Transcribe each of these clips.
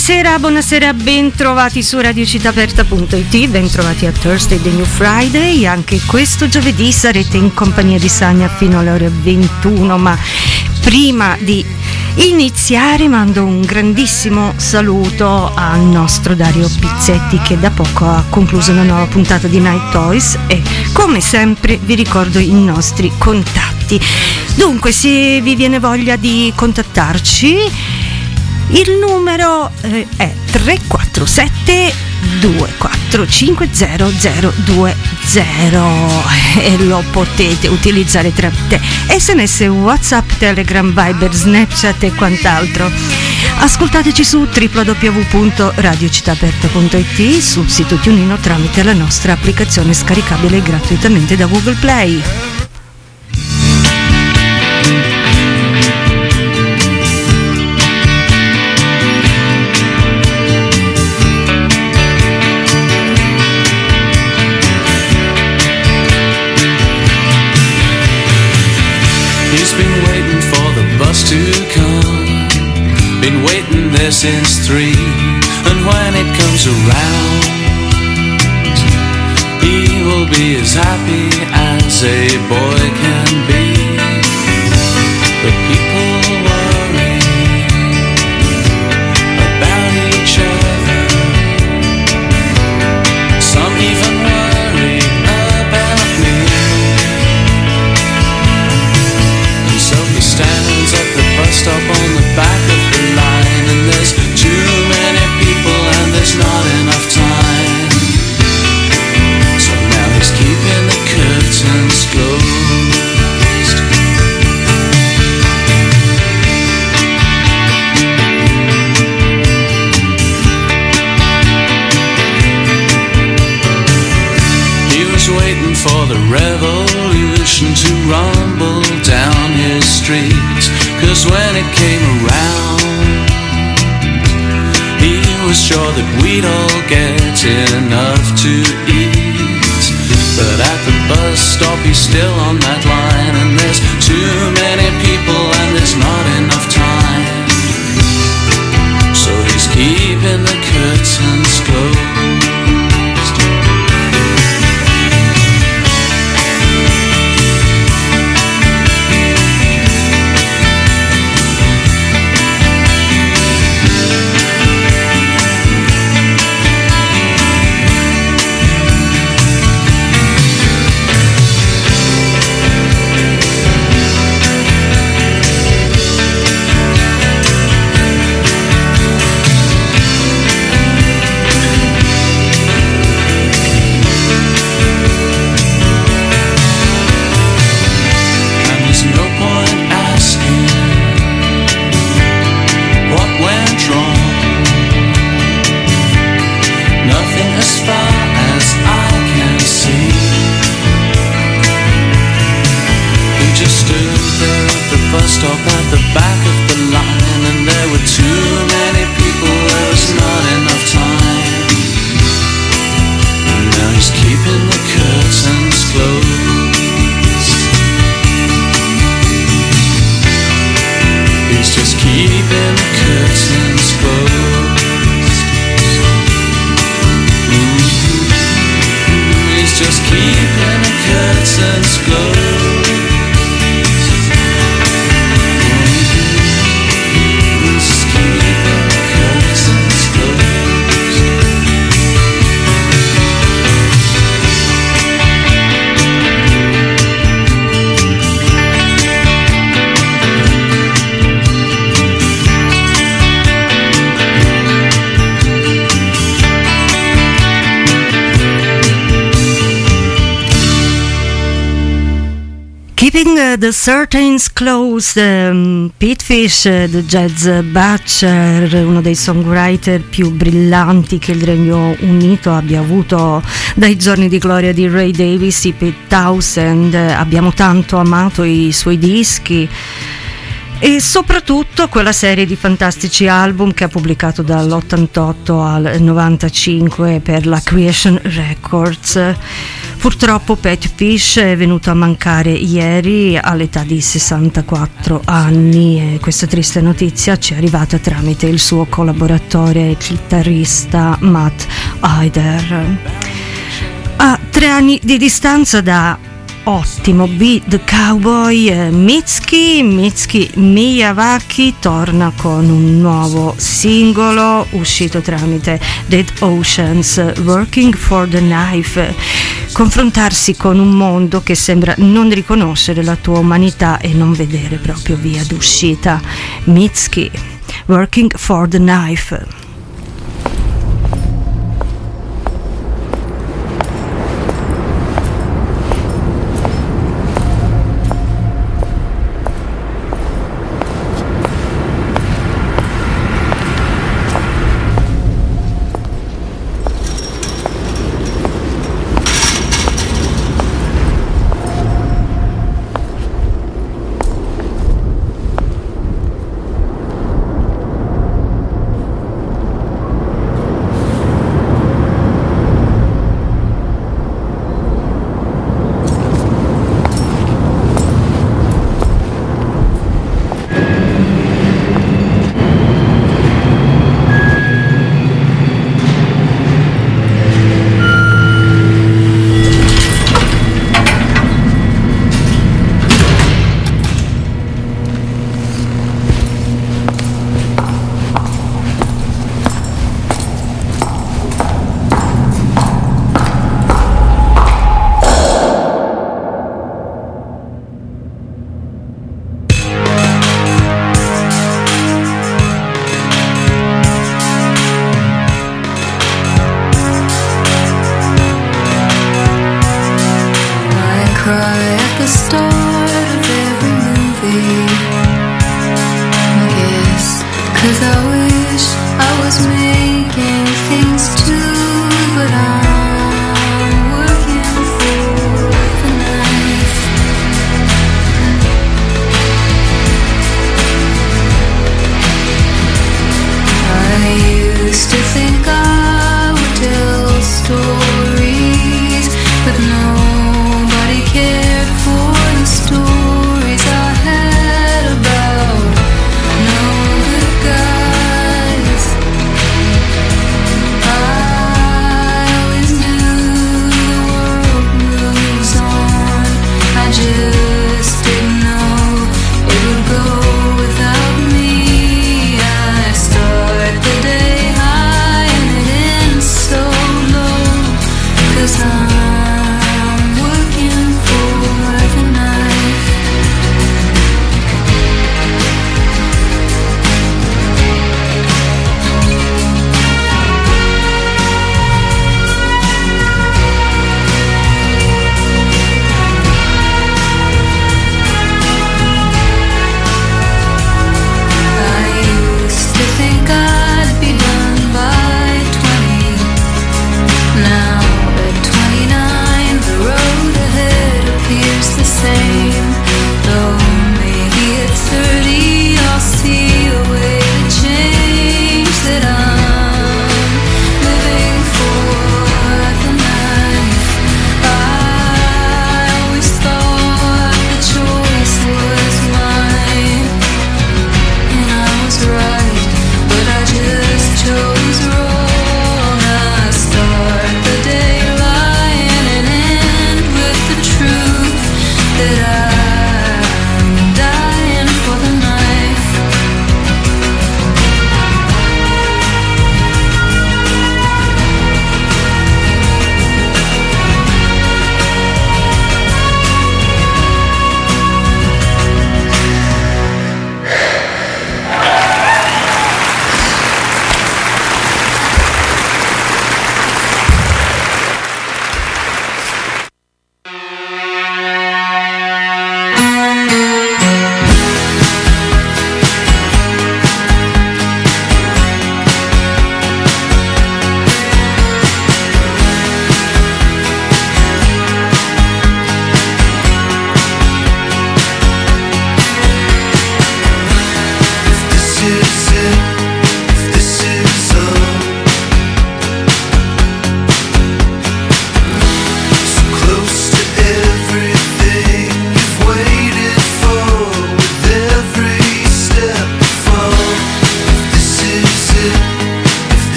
Buonasera, ben trovati su radiocitaaperta.it, ben trovati a Thursday, The New Friday. Anche questo giovedì sarete in compagnia di Sania fino alle ore 21, ma prima di iniziare mando un grandissimo saluto al nostro Dario Pizzetti, che da poco ha concluso una nuova puntata di Night Toys, e come sempre vi ricordo i nostri contatti. Dunque, se vi viene voglia di contattarci, il numero è 347 2450 e lo potete utilizzare tramite SMS, WhatsApp, Telegram, Viber, Snapchat e quant'altro. Ascoltateci su www.radiocitaaperta.it, sul sito TuneIn, tramite la nostra applicazione scaricabile gratuitamente da Google Play. He's been waiting for the bus to come, been waiting there since 3, and when it comes around, he will be as happy as a boy can be. But people worry about each other, some even worry about me. So he stands at the bus stop on the back of the line, and there's too many people and there's not enough time. So now he's keeping the curtains closed. He was waiting for the revolution to rumble down his streets, 'cause when it came around, he was sure that we'd all get enough to eat. But at the bus stop he's still on that line, and there's too many people and there's not enough time. So he's keeping the curtains closed. Stop at the back of the line, and there were too many people, there was not enough time. And now he's keeping the curtains closed. He's just keeping the curtains closed. He's just keeping the curtains closed. Keeping the Curtains Closed, Pete Fish, The Jazz Butcher, uno dei songwriter più brillanti che il Regno Unito abbia avuto dai giorni di gloria di Ray Davies e Pete Townshend. Abbiamo tanto amato i suoi dischi e soprattutto quella serie di fantastici album che ha pubblicato dall'88 al 95 per la Creation Records. Purtroppo Pat Fish è venuto a mancare ieri all'età di 64 anni e questa triste notizia ci è arrivata tramite il suo collaboratore e chitarrista Matt Hyder. A 3 anni di distanza da ottimo Be the Cowboy, Mitski Miyawaki torna con un nuovo singolo uscito tramite Dead Oceans, Working for the Knife. Confrontarsi con un mondo che sembra non riconoscere la tua umanità e non vedere proprio via d'uscita. Mitski, Working for the Knife.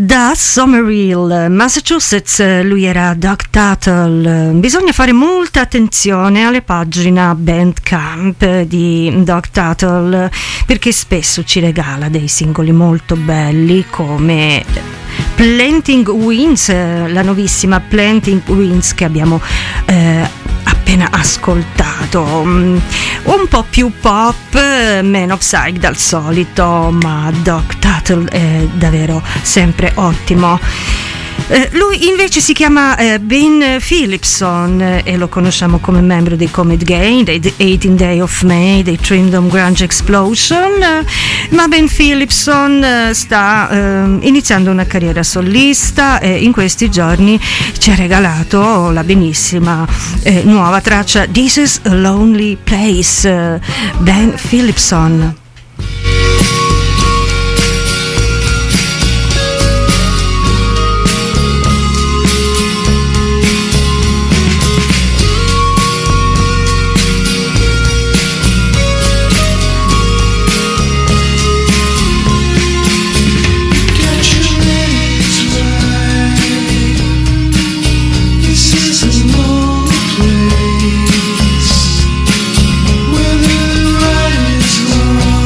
Da Somerville, Massachusetts, lui era Doc Tuttle. Bisogna fare molta attenzione alle pagine Bandcamp di Doc Tuttle, perché spesso ci regala dei singoli molto belli come Planting Winds, la nuovissima Planting Winds che abbiamo appena ascoltato, un po' più pop, meno psych dal solito, ma Doc Tuttle è davvero sempre ottimo. Lui invece si chiama Ben Philipson e lo conosciamo come membro dei Comet Gain, dei 18 Day of May, dei Trindom Grunge Explosion, ma Ben Philipson sta iniziando una carriera solista e in questi giorni ci ha regalato la benissima nuova traccia This is a Lonely Place, Ben Philipson. Where the light is low.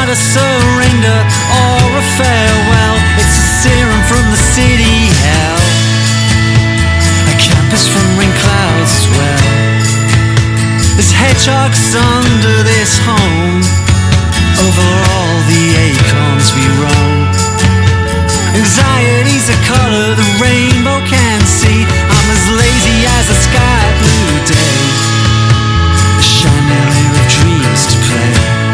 a surrender or a farewell. It's a serum from the city hell, a campus from rain clouds as well. There's hedgehogs under this home, over all the acorns we roam. Anxiety's a color the rainbow can see. I'm as lazy as a sky blue day, a chandelier of dreams to play.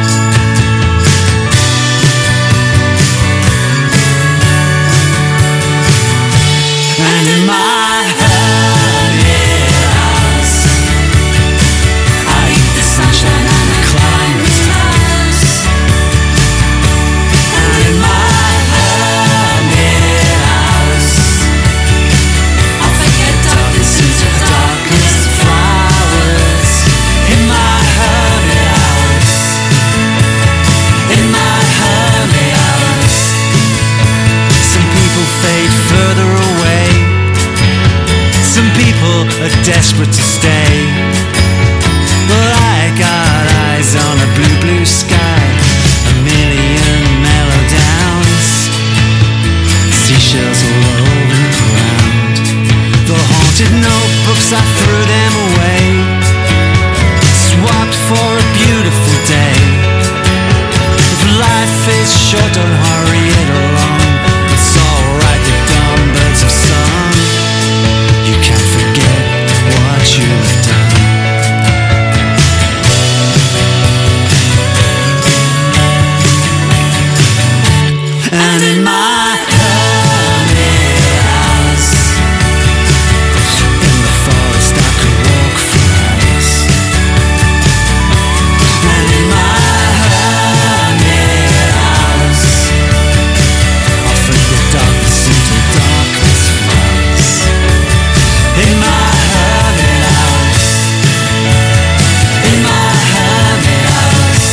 And in my hermit house, I eat the sunshine and I climb the stars. And in my hermit house, I'll forget darkness into darkness flowers. In my hermit house, in my hermit house, some people fade further away, some people are desperate to stay. But I got eyes on a blue, blue sky, a million mellow downs, seashells all over the ground. The haunted notebooks, I threw them away, swapped for a beautiful day. If life is short, don't hurry it along. It's alright, the dumb birds have sung. You can't forget what you've done. And in my hermit house, in the forest I could walk for hours. And in my hermit house, I'll forget darkness into darkness flowers. In my hermit house, in my hermit house.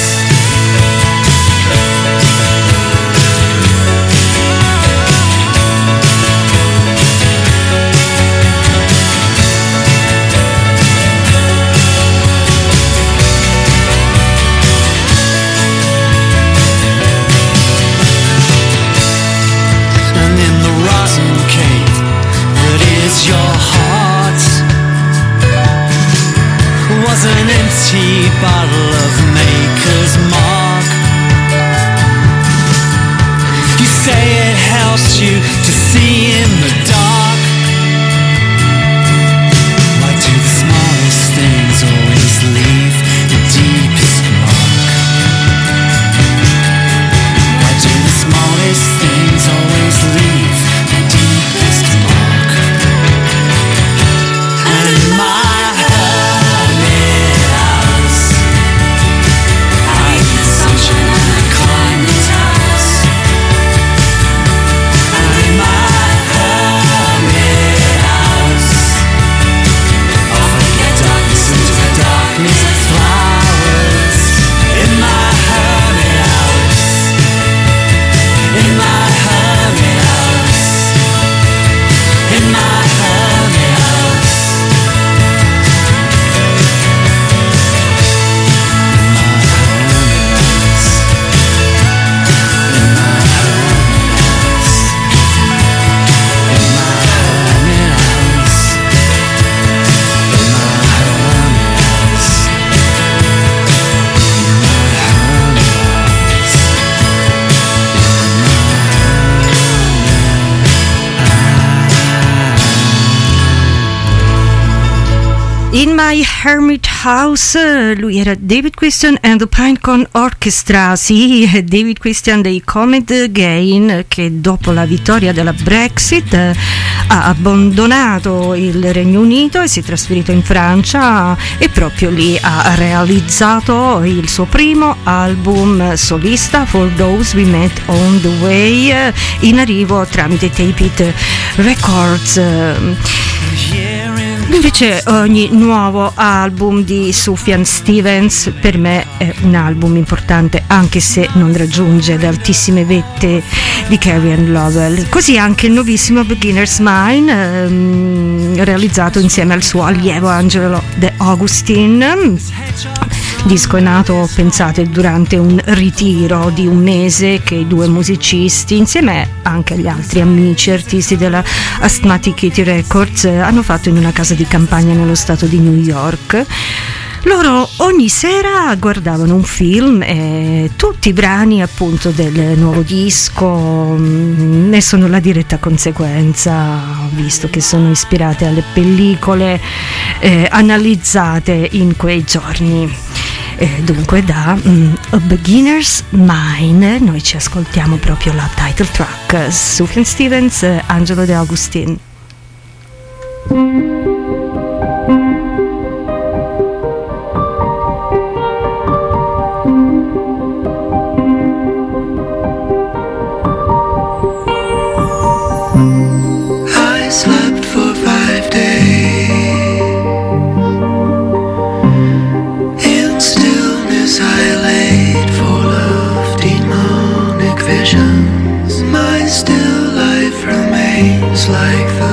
And in the rotten cave that is your heart was an empty bottle of Maker's Mark. You say it helps you to see in the dark. Why do the smallest things always leave the deepest mark? Why do the smallest things always leave the deepest mark? And in my hermit house, I eat the sunshine and I climb the towers. And in my hermit house, I'll forget darkness into the darkness of flowers. In my hermit house, in my hermit house, in my hermit house, in my hermit house, in my hermit house, in my hermit house, in my hermit house, In My Hermit House, lui era David Christian and the Pinecone Orchestra, sì, David Christian dei Comet Gain, che dopo la vittoria della Brexit ha abbandonato il Regno Unito e si è trasferito in Francia e proprio lì ha realizzato il suo primo album solista, For Those We Met on the Way, in arrivo tramite Tape It Records. Invece ogni nuovo album di Sufjan Stevens per me è un album importante, anche se non raggiunge le altissime vette di Carrie Ann Lowell. Così anche il nuovissimo Beginner's Mind, realizzato insieme al suo allievo Angelo De Augustin. disco è nato, pensate, durante un ritiro di un mese che i due musicisti, insieme anche agli altri amici artisti della Asthmatic Kitty Records, hanno fatto in una casa di campagna nello stato di New York. Loro ogni sera guardavano un film e tutti i brani appunto del nuovo disco ne sono la diretta conseguenza, visto che sono ispirate alle pellicole analizzate in quei giorni. Dunque da A Beginner's Mind noi ci ascoltiamo proprio la title track, Sufjan Stevens, Angelo De Agustin. My still life remains like the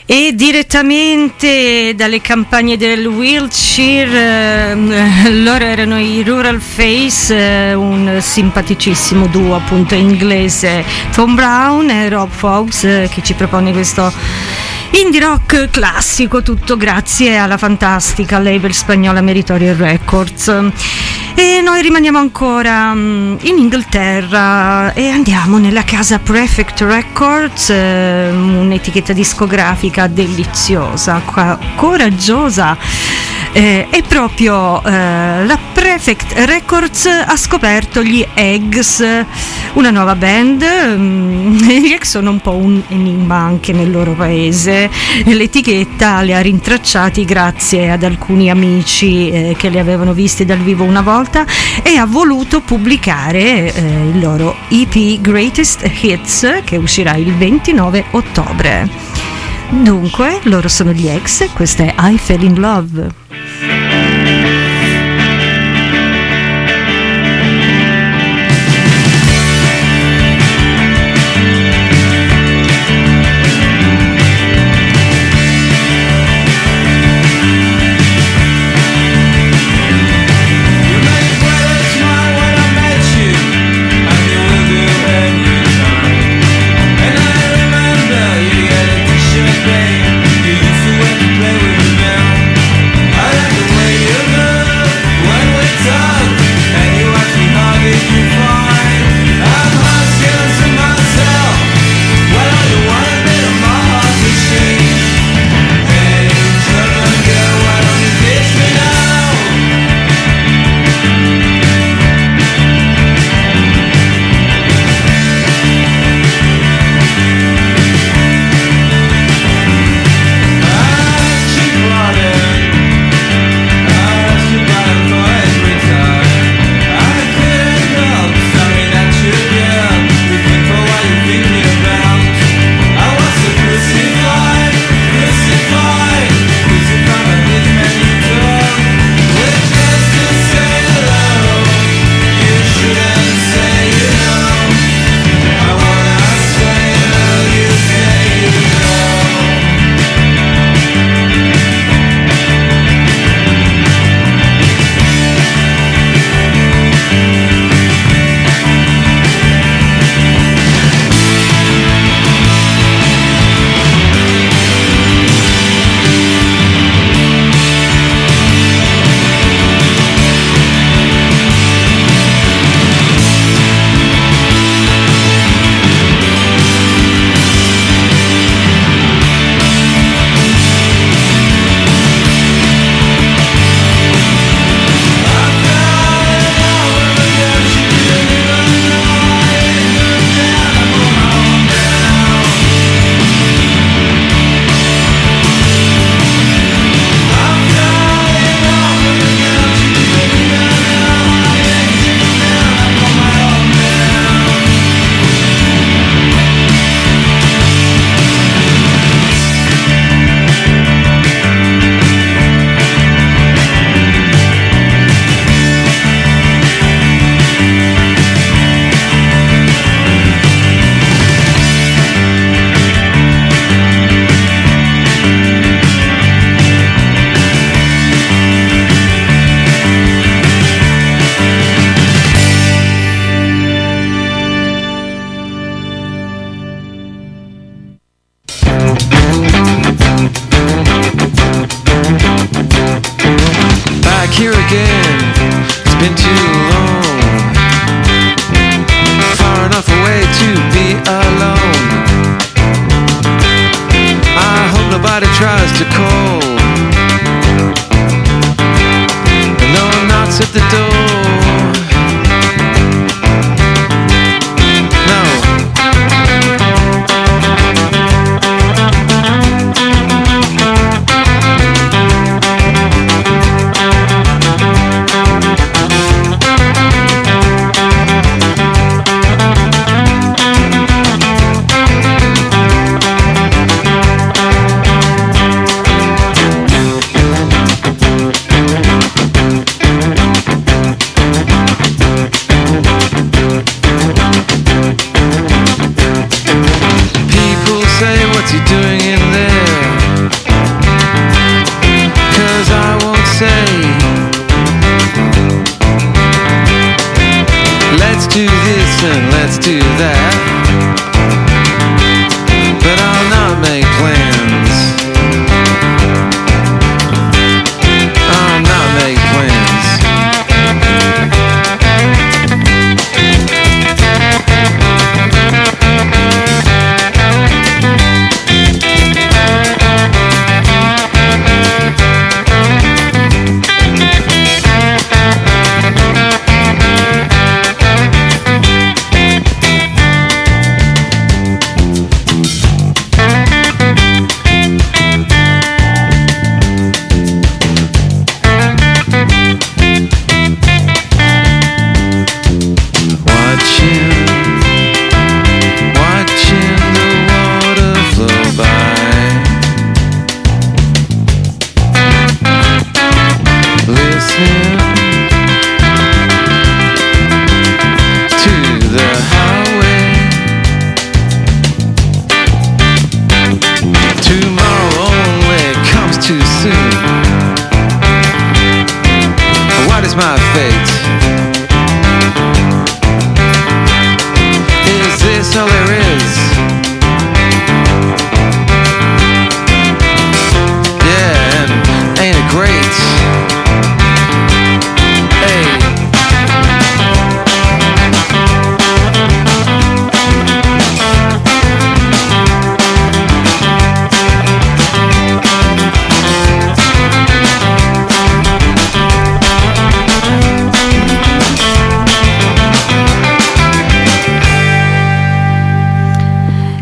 E direttamente dalle campagne del Wiltshire, loro erano i Rural Face, un simpaticissimo duo appunto inglese, Tom Brown e Rob Fox, che ci propone questo indie rock classico, tutto grazie alla fantastica label spagnola Meritorio Records. E noi rimaniamo ancora in Inghilterra e andiamo nella casa Prefect Records, un'etichetta discografica deliziosa, coraggiosa. È proprio la Prefect Records ha scoperto gli Eggs, una nuova band. Gli Eggs sono un po' un enigma anche nel loro paese. L'etichetta li ha rintracciati grazie ad alcuni amici che li avevano visti dal vivo una volta e ha voluto pubblicare il loro EP Greatest Hits, che uscirà il 29 ottobre. Dunque, loro sono gli Eggs, questa è I Fell in Love.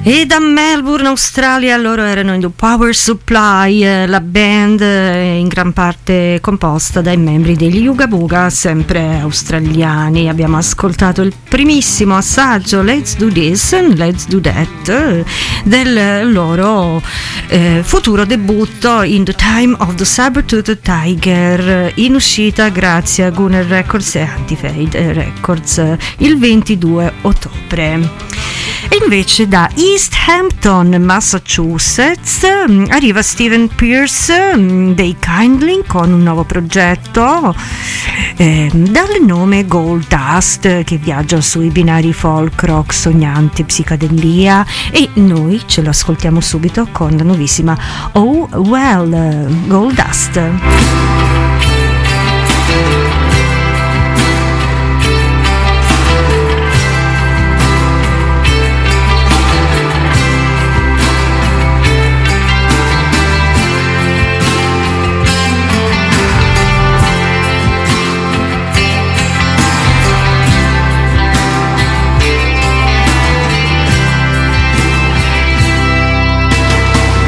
E da Melbourne, Australia, loro erano in The Power Supply, la band in gran parte composta dai membri degli Ooga Booga, sempre australiani. Abbiamo ascoltato il primissimo assaggio, Let's Do This and Let's Do That, del loro futuro debutto In the Time of the Saber-Toothed Tiger, in uscita grazie a Gunner Records e Anti-Fade Records il 22 ottobre. E invece da East Hampton, Massachusetts, arriva Stephen Pierce dei Kindling con un nuovo progetto dal nome Gold Dust, che viaggia sui binari folk, rock, sognante, psicadelia, e noi ce lo ascoltiamo subito con la nuovissima Oh Well, Gold Dust.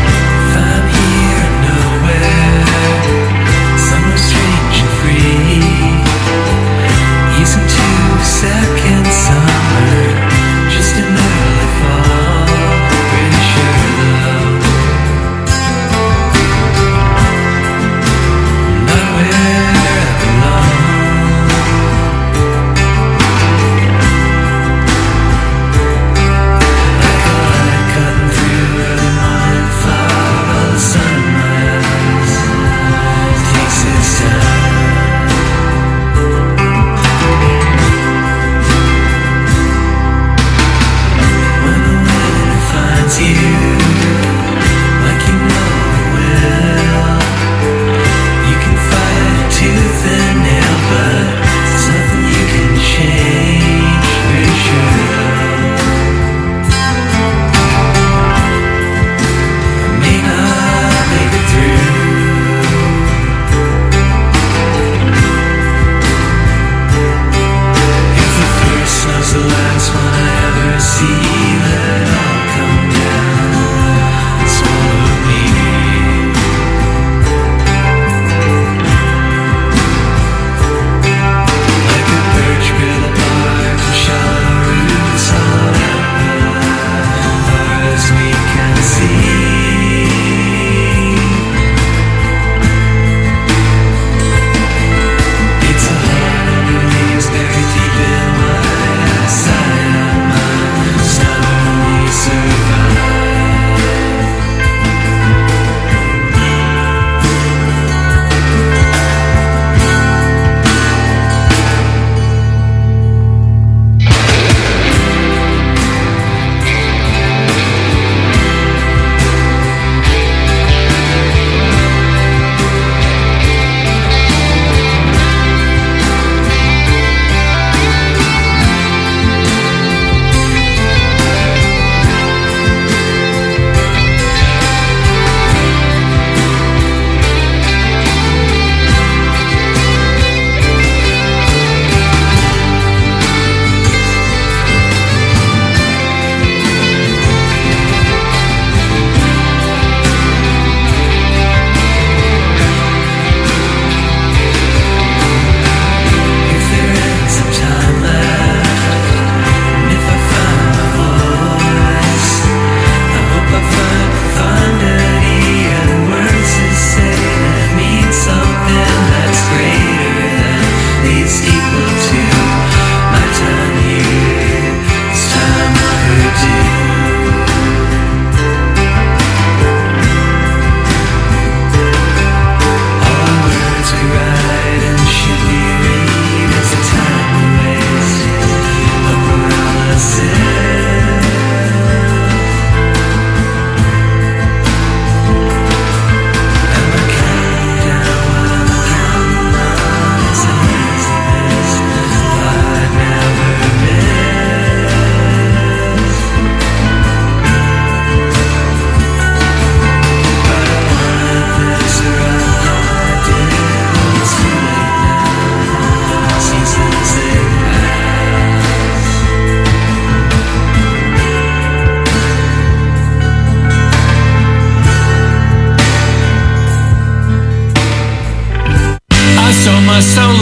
Some are strange and free.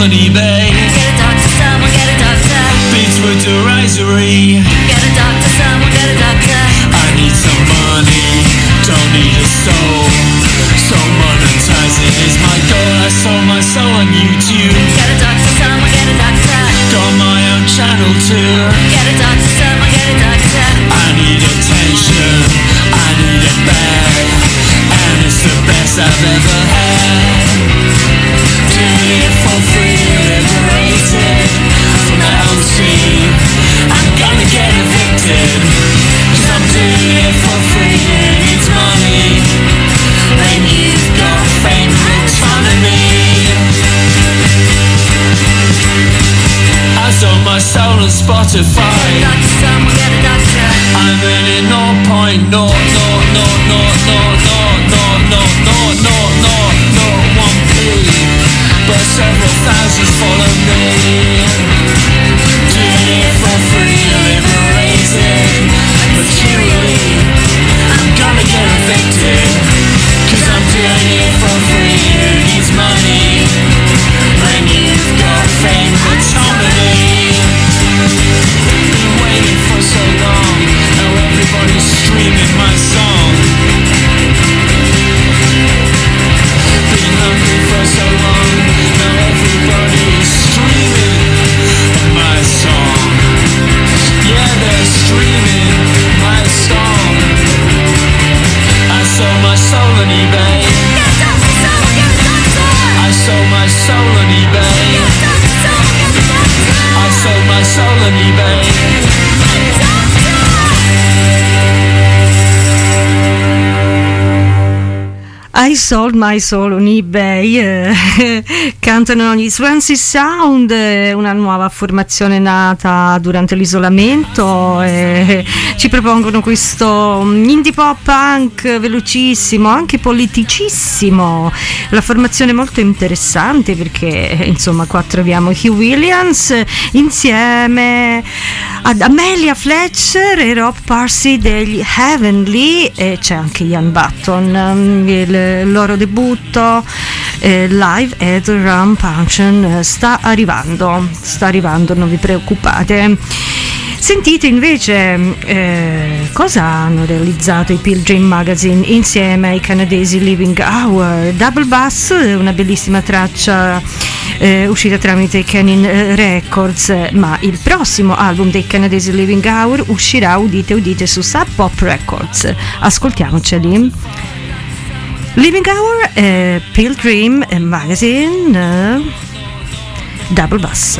on eBay. Get a doctor, someone get a doctor. Beechwood derisory. Get a doctor, someone get a doctor. I need some money, don't need a soul. So monetizing is my goal. I sold my soul on YouTube. Get a doctor, someone get a doctor. Got my own channel too. Get a doctor, someone get a doctor. I need attention, I need it bad, and it's the best I've ever had. Doing it for free, liberated from that old scene. I'm gonna get evicted, 'cause I'm doing it for free. Who needs money when you've got fame and autonomy? I sold my soul on Spotify. Get a doctor, someone get a doctor. I'm earning 0.000000001p, but several thousands follow me. Doing it for free, liberated materially. I'm gonna get evicted, 'cause I'm doing it for free. Who needs money when you've got fame and autonomy? Been waiting for so long, now everybody's streaming my song. Been hungry for so long, now everybody's streaming my song. Yeah, they're streaming my song. I sold my soul on eBay. Get a doctor, someone get a doctor. I sold my soul on eBay. Get a doctor, someone get a doctor. I sold my soul on eBay. I Sold My Soul on eBay, cantano gli Swansea Sound, una nuova formazione nata durante l'isolamento, ci propongono questo indie pop punk velocissimo, anche politicissimo. La formazione è molto interessante perché insomma qua troviamo Hugh Williams insieme ad Amelia Fletcher e Rob Parsi degli Heavenly, e c'è anche Ian Button. Il loro debutto live at Rum Puncheon sta arrivando, non vi preoccupate. Sentite invece cosa hanno realizzato i Pilgrim Magazine insieme ai canadesi Living Hour. Double Bass, una bellissima traccia uscita tramite Canyon Records, ma il prossimo album dei canadesi Living Hour uscirà, udite, su Sub Pop Records. Ascoltiamoceli. Living Hour, Pilgrim Magazine, Double Bass.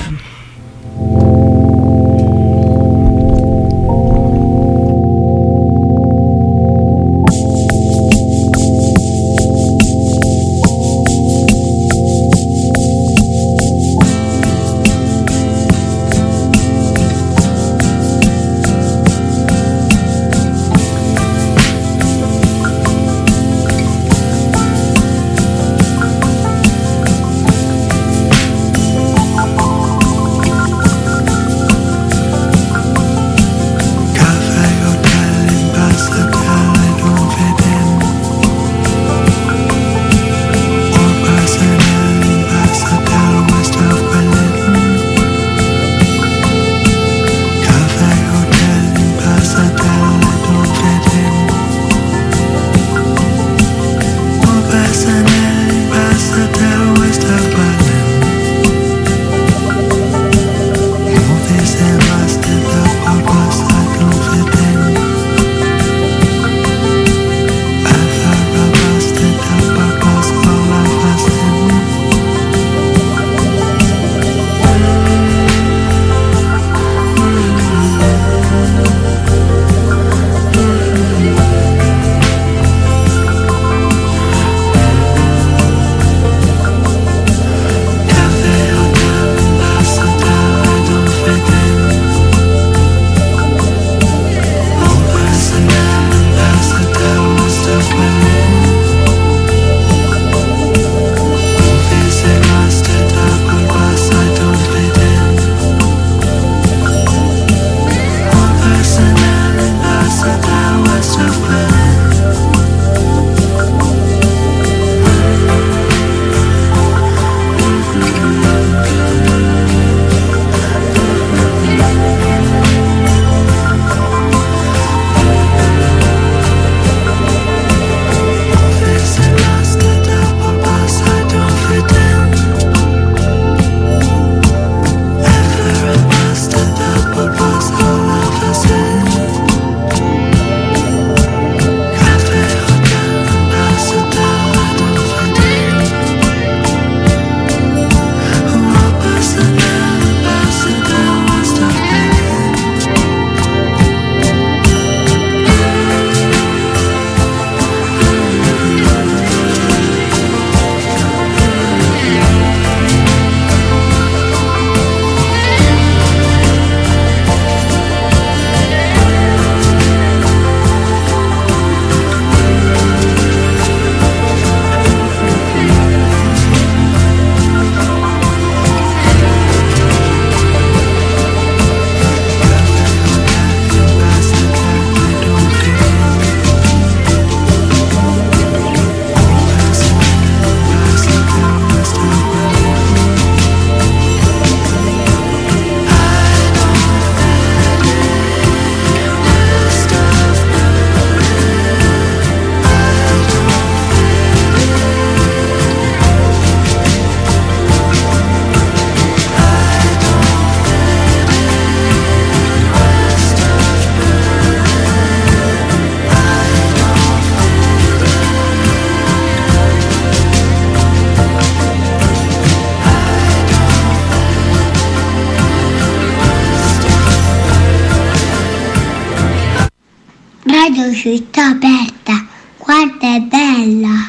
Radio Città Aperta, guarda è bella.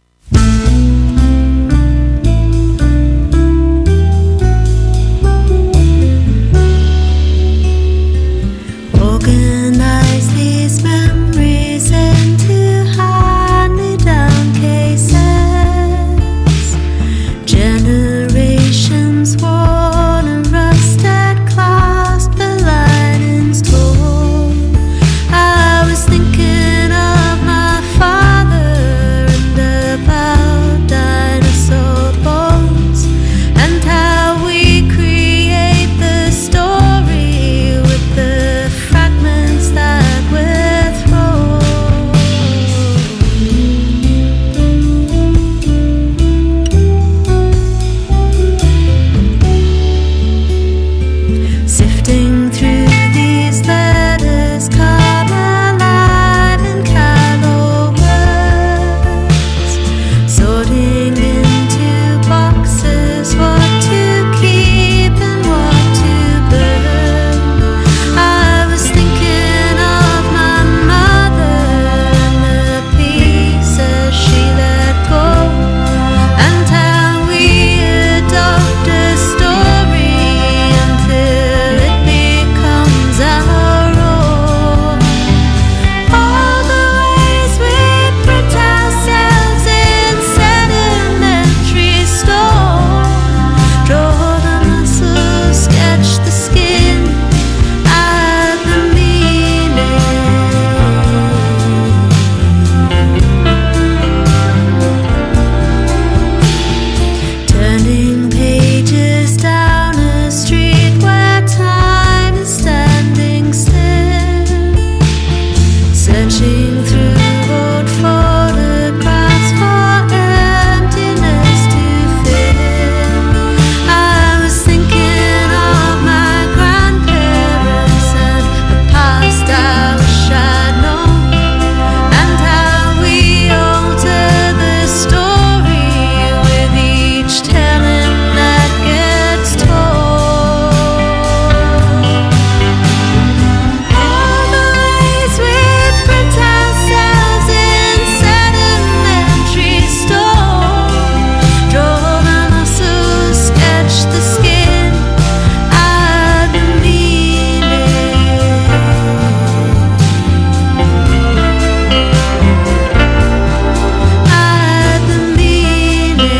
Organize these memories into hand-me-down cases. Generations worn and rusted, clasp the linings torn. I was thinking of my father and about dinosaur bones and how we create the story with the fragments that we're thrown. Sifting through these letters, come alive in callow words, sorting into boxes what to keep and what to burn. I was thinking of my mother and the pieces she let go, and how we adopt a story until it becomes our own. All the ways we print ourselves in sedimentary stone, draw the muscles, sketch the skin, add the meaning. Turning pages down a street where time is standing still, searching through old photographs for emptiness to fill. I was thinking of my grandparents and the past I wish I'd known, and how we alter the story with each telling that gets told. All the ways we print ourselves in sedimentary stone, draw the muscles, sketch the skin, add the meaning. Add the meaning.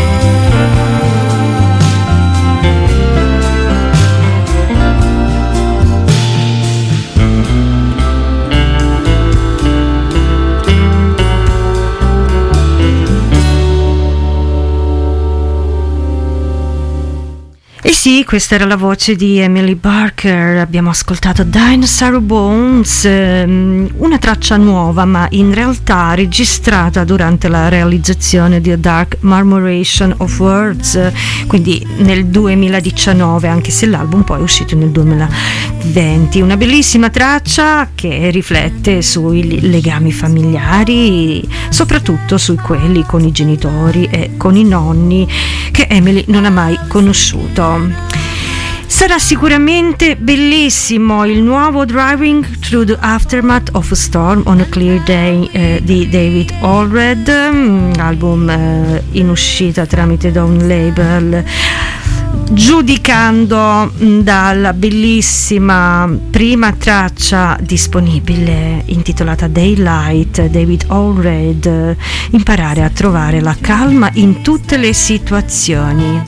E sì, questa era la voce di Emily Barker. Abbiamo ascoltato Dinosaur Bones, una traccia nuova ma in realtà registrata durante la realizzazione di A Dark Murmuration of Words, quindi nel 2019, anche se l'album poi è uscito nel 2020. Una bellissima traccia che riflette sui legami familiari, soprattutto su quelli con i genitori e con i nonni, che Emily non ha mai conosciuto. Sarà sicuramente bellissimo il nuovo Driving Through the Aftermath of a Storm on a Clear Day di David Allred, album in uscita tramite Down Label. Giudicando dalla bellissima prima traccia disponibile intitolata Daylight, David Allred, imparare a trovare la calma in tutte le situazioni.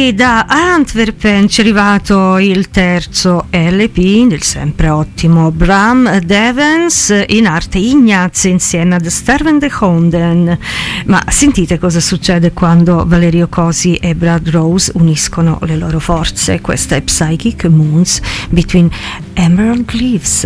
E da Antwerpen ci è arrivato il terzo LP del sempre ottimo Bram Devens, in arte Ignaz insieme ad Stervende Honden. Ma sentite cosa succede quando Valerio Cosi e Brad Rose uniscono le loro forze. Questa è Psychic Moons Between Emerald Leaves.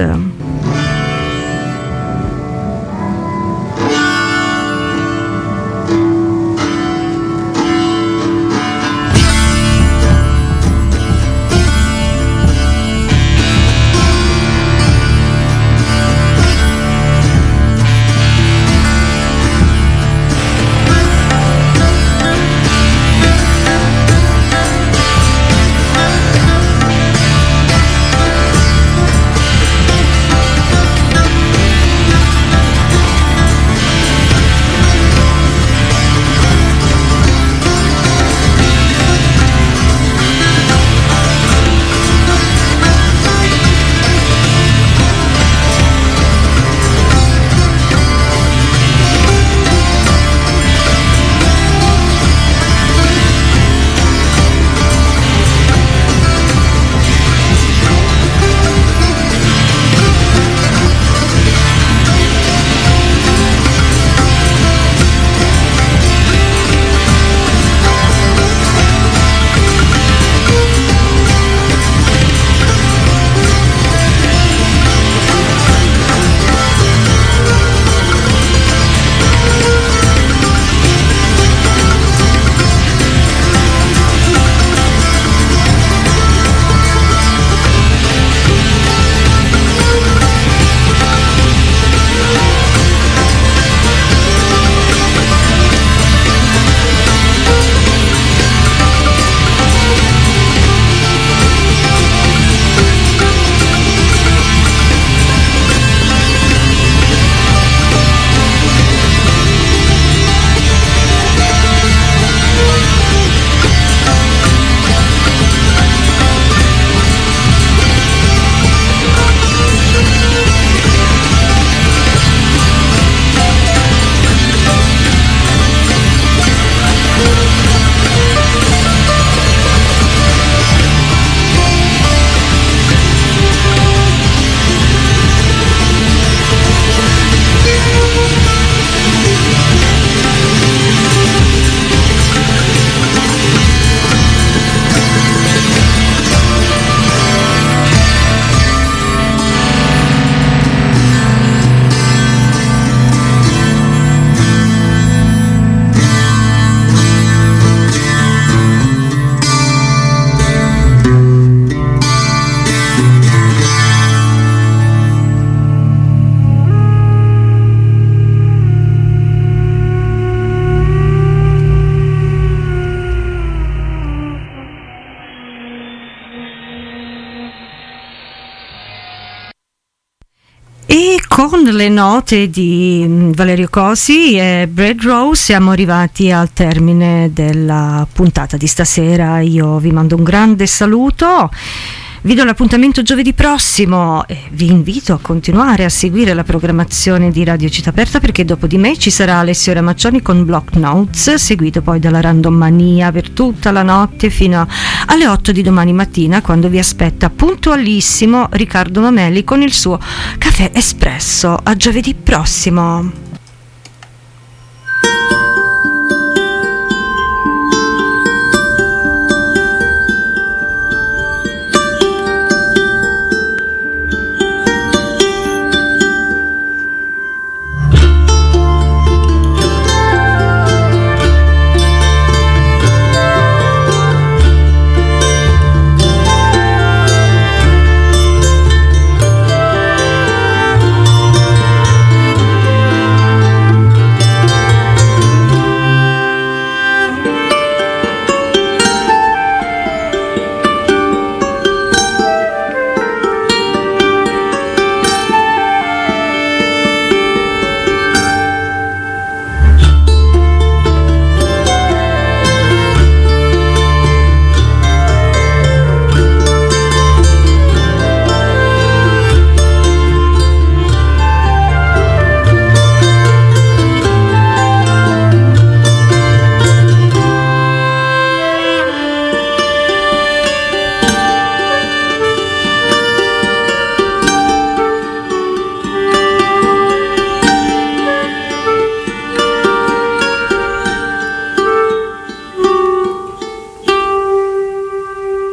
Con le note di Valerio Cosi e Brad Rose siamo arrivati al termine della puntata di stasera. Io vi mando un grande saluto, vi do l'appuntamento giovedì prossimo e vi invito a continuare a seguire la programmazione di Radio Città Aperta, perché dopo di me ci sarà Alessio Ramaccioni con Block Notes, seguito poi dalla Randomania per tutta la notte fino alle 8 di domani mattina, quando vi aspetta puntualissimo Riccardo Mameli con il suo Caffè Espresso. A giovedì prossimo.